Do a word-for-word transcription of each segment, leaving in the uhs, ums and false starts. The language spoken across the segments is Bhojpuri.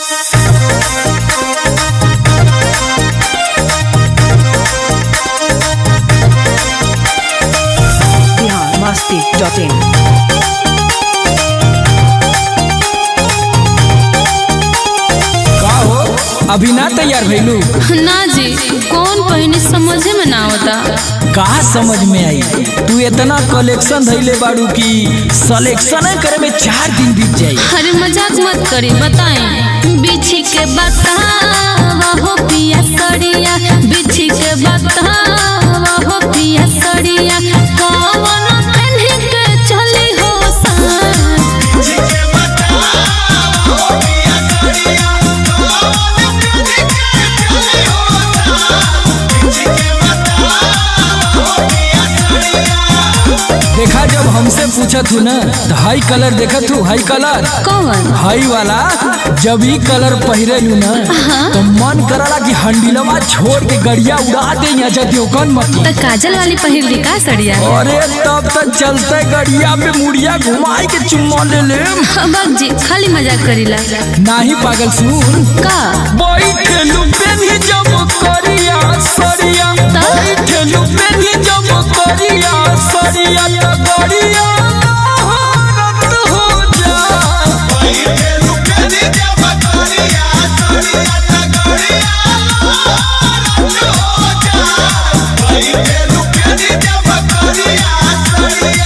masti dot in. अभी ना तैयार भइलू? ना जी, कौन पहने समझे में ना होता। कहा समझ में आई? तू इतना कलेक्शन धैले बाड़ू की सिलेक्शन करे में चार दिन बीत जाई। अरे मजाक मत करी, बताएं। बिछी के बतावा हो पिया सड़िया, बिछी के बतावा हो पिया सड़िया, कौन पहने के चली हो सान। बिछी के बतावा हो पिया सड़िया, देखा जब हमसे पूछा तू ना तो हाई कलर देखा तू, हाई कलर कौन हाई वाला जब ही कलर पहरे लू ना तो मन करला कि हंडिलवा छोड़ के गड़िया उड़ा दे या जदियो कौन मत। तो काजल वाली पहन ली का सड़िया? अरे तब तक चलते गड़िया पे मुड़िया घुमाई के चुम्मा ले ले। बाबू जी खाली मजाक करीला। नाही पागल सुन का बैठे लू पेनी जब करिया सड़िया, बैठे लू पेनी जब करिया सड़िया गड़िया भारत हो जा। बैठे लू पेनी जब करिया सड़िया गड़िया भारत हो जा। बैठे लू पेनी जब करिया सड़िया।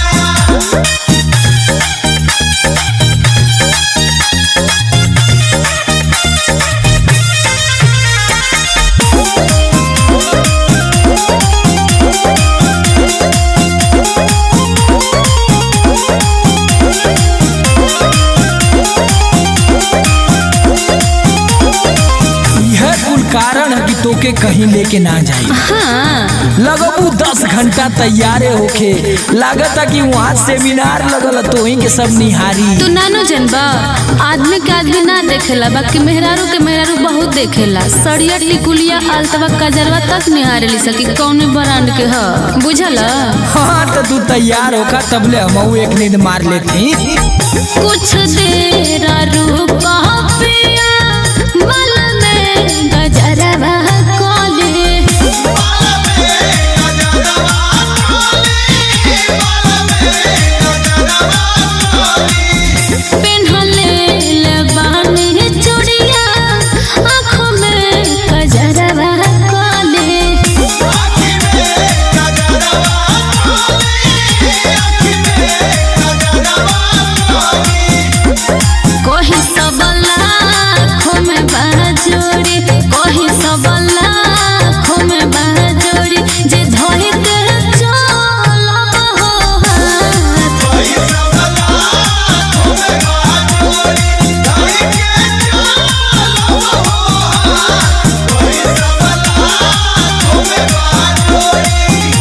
कारण है कि तोके कहीं लेके ना जाई। हाँ। लगबू दस घंटा तैयारे होके, लागता कि वहाँ सेमिनार लगल तो ही के सब निहारी। तू नानो जनबा, आदमी के आदमी ना देखेला, बाकी मेहरारू के मेहरारू बहुत देखेला। सड़िया टिकुलिया आलतवा कजरवा तक निहारे ली सकी कौन ब्रांड के ह, बुझल? हाँ तो तू तैयार होका तबले हम एक नींद मार लेती। कुछ देर रुका पिया बाल में गजरवा कोले, बाल में गजरवा कोले, बाल में गजरवा कोले, पेन्हले लबानी चूड़िया आँखों में गजरवा कोले, आँख में गजरवा कोले, आँख में गजरवा कोले। कोही सबला आँखों में बाजोड़ी, कोही सबला आँखों में बाजोड़ी, जे धोई के चलब हो हाथ। कोही सबला आँखों में बाजोड़ी, धोई के चलब हो हाथ। कोही सबला आँखों में बाजोड़ी।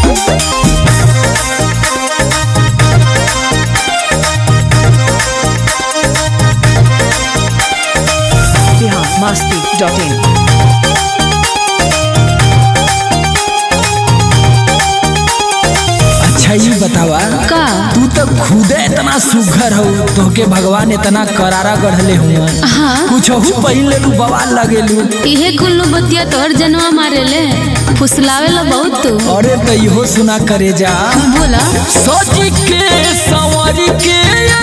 masti dot in. अच्छा ये बतावा का तू तो खुदे इतना सुघर हो, तोके भगवान इतना करारा गढ़ले हुआ। हाँ। कुछ हो पहन ले लू बवाल लगे लू। इहे कुल्लू बतिया तोहर जनवा मारे ले, फुसलावे ला बहुत तू। अरे तो इहो सुना करे जा। बोला सच के सवारी के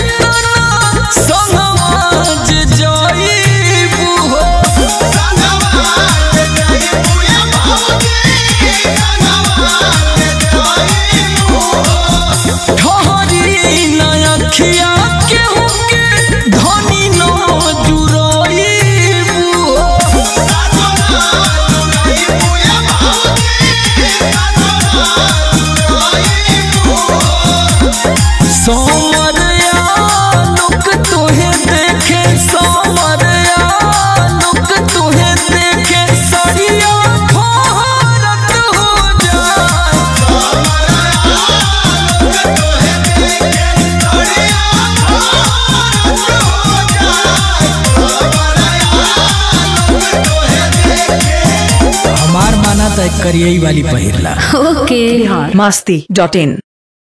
संगवाज जाईबू हो, संगवाज जाईबू या भाऊजी, संगवाज जाईबू हो। ठहरी ना अखिया केहू के धनी न जुराईबू हो, संगवाज जुराईबू या भाऊजी, संगवाज जुराईबू हो। सोमरिया लोग तोहे देखे, सोमरिया लोग तोहे देखे, सड़िया भारत हो जाए। सोमरिया लोग तोहे देखे, सड़िया भारत हो जाए। सोमरिया लोग तोहे देखे। हमार माना तो करियई वाली पहिरला। ओके masti dot in.